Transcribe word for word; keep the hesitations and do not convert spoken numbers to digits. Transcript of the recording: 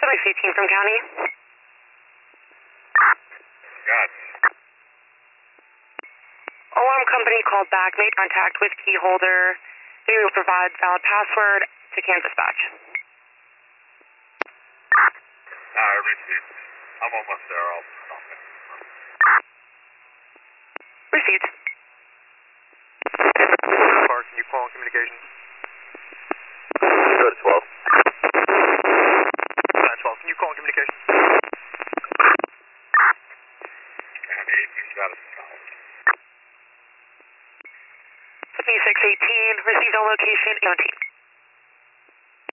six eighteen from county. Got it. Alarm company called back, made contact with key holder. They will provide valid password to Kansas Dispatch. I received. I'm almost there. I'll stop it. Received. Park, can you call on communications? Go to twelve. nine twelve, can you call on communications? County eighteen got it. six eighteen, received on location, E M T.